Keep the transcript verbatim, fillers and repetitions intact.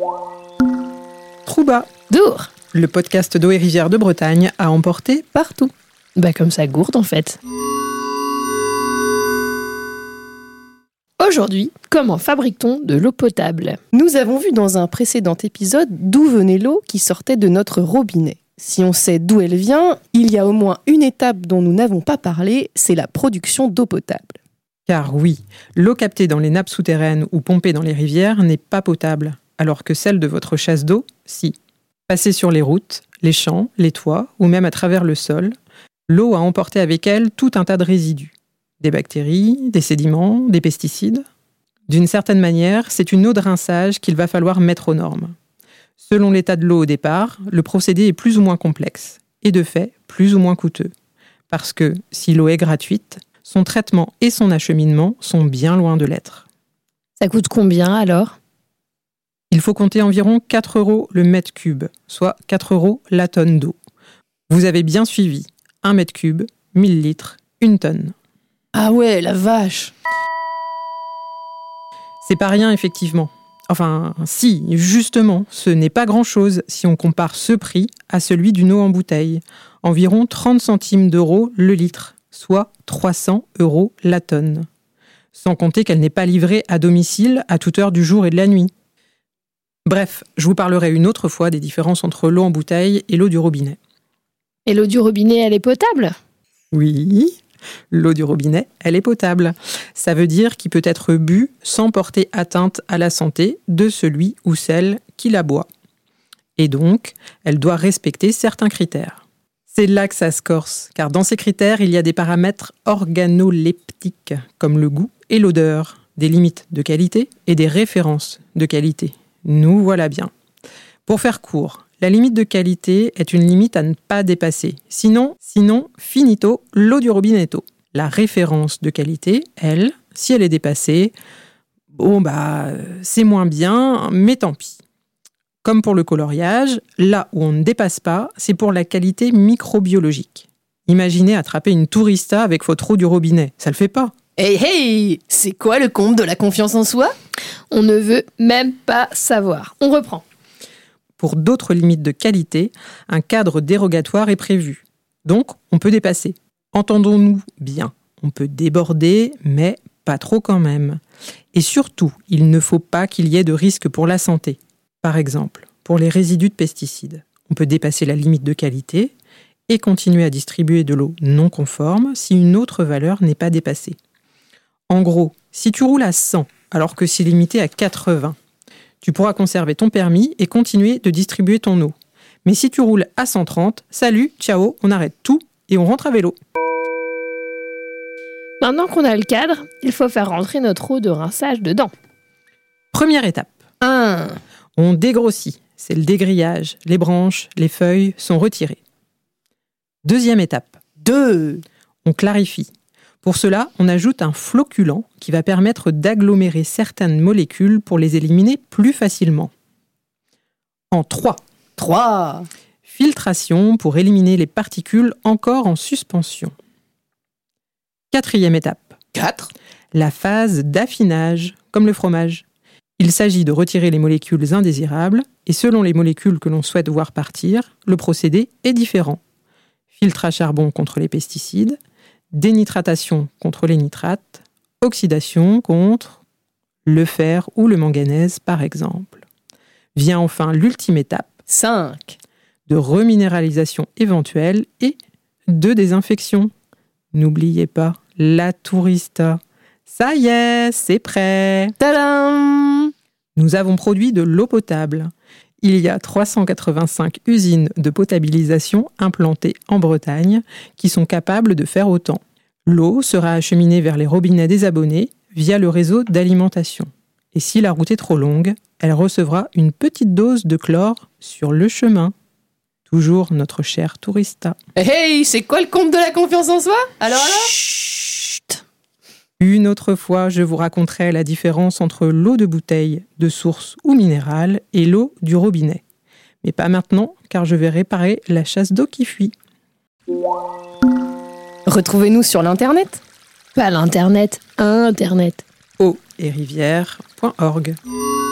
Trouba, Dour, le podcast d'eau et rivière de Bretagne à emporter partout. bah comme ça gourde en fait. Aujourd'hui, comment fabrique-t-on de l'eau potable ? Nous avons vu dans un précédent épisode d'où venait l'eau qui sortait de notre robinet. Si on sait d'où elle vient, il y a au moins une étape dont nous n'avons pas parlé, c'est la production d'eau potable. Car oui, l'eau captée dans les nappes souterraines ou pompée dans les rivières n'est pas potable, alors que celle de votre chasse d'eau, si. Passée sur les routes, les champs, les toits ou même à travers le sol, l'eau a emporté avec elle tout un tas de résidus. Des bactéries, des sédiments, des pesticides. D'une certaine manière, c'est une eau de rinçage qu'il va falloir mettre aux normes. Selon l'état de l'eau au départ, le procédé est plus ou moins complexe, et de fait, plus ou moins coûteux. Parce que, si l'eau est gratuite, son traitement et son acheminement sont bien loin de l'être. Ça coûte combien alors ? Il faut compter environ quatre euros le mètre cube, soit quatre euros la tonne d'eau. Vous avez bien suivi, un mètre cube, mille litres, une tonne. Ah ouais, la vache! C'est pas rien, effectivement. Enfin, si, justement, ce n'est pas grand-chose si on compare ce prix à celui d'une eau en bouteille. Environ trente centimes d'euros le litre, soit trois cents euros la tonne. Sans compter qu'elle n'est pas livrée à domicile à toute heure du jour et de la nuit. Bref, je vous parlerai une autre fois des différences entre l'eau en bouteille et l'eau du robinet. Et l'eau du robinet, elle est potable ? Oui, l'eau du robinet, elle est potable. Ça veut dire qu'il peut être bu sans porter atteinte à la santé de celui ou celle qui la boit. Et donc, elle doit respecter certains critères. C'est là que ça se corse, car dans ces critères, il y a des paramètres organoleptiques, comme le goût et l'odeur, des limites de qualité et des références de qualité. Nous voilà bien. Pour faire court, la limite de qualité est une limite à ne pas dépasser. Sinon, sinon, finito, l'eau du robinetto. La référence de qualité, elle, si elle est dépassée, bon bah, c'est moins bien, mais tant pis. Comme pour le coloriage, là où on ne dépasse pas, c'est pour la qualité microbiologique. Imaginez attraper une tourista avec votre eau du robinet, ça le fait pas. Hey hey! C'est quoi le comble de la confiance en soi? On ne veut même pas savoir. On reprend. Pour d'autres limites de qualité, un cadre dérogatoire est prévu. Donc, on peut dépasser. Entendons-nous bien. On peut déborder, mais pas trop quand même. Et surtout, il ne faut pas qu'il y ait de risque pour la santé. Par exemple, pour les résidus de pesticides, on peut dépasser la limite de qualité et continuer à distribuer de l'eau non conforme si une autre valeur n'est pas dépassée. En gros, si tu roules à cent alors que c'est limité à quatre-vingts, tu pourras conserver ton permis et continuer de distribuer ton eau. Mais si tu roules à cent trente, salut, ciao, on arrête tout et on rentre à vélo. Maintenant qu'on a le cadre, il faut faire rentrer notre eau de rinçage dedans. Première étape. un. On dégrossit, c'est le dégrillage. Les branches, les feuilles sont retirées. Deuxième étape. deux. On clarifie. Pour cela, on ajoute un flocculant qui va permettre d'agglomérer certaines molécules pour les éliminer plus facilement. En trois. trois. Filtration pour éliminer les particules encore en suspension. Quatrième étape. quatre. La phase d'affinage, comme le fromage. Il s'agit de retirer les molécules indésirables et selon les molécules que l'on souhaite voir partir, le procédé est différent. Filtre à charbon contre les pesticides, dénitratation contre les nitrates, oxydation contre le fer ou le manganèse par exemple. Vient enfin l'ultime étape, cinq. De reminéralisation éventuelle et de désinfection. N'oubliez pas, la tourista. Ça y est, c'est prêt. Tadam! Nous avons produit de l'eau potable. Il y a trois cent quatre-vingt-cinq usines de potabilisation implantées en Bretagne qui sont capables de faire autant. L'eau sera acheminée vers les robinets des abonnés via le réseau d'alimentation. Et si la route est trop longue, elle recevra une petite dose de chlore sur le chemin. Toujours notre cher tourista. Hey, c'est quoi le comble de la confiance en soi? Alors alors? Chut. Une autre fois, je vous raconterai la différence entre l'eau de bouteille, de source ou minérale et l'eau du robinet. Mais pas maintenant, car je vais réparer la chasse d'eau qui fuit. Retrouvez-nous sur l'internet. Pas l'internet, internet. eau et rivière point org.